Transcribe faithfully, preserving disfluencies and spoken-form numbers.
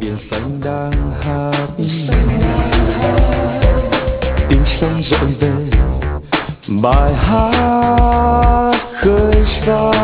biển xanh đang hát, tiếng sông rộn về bài hát khơi phai.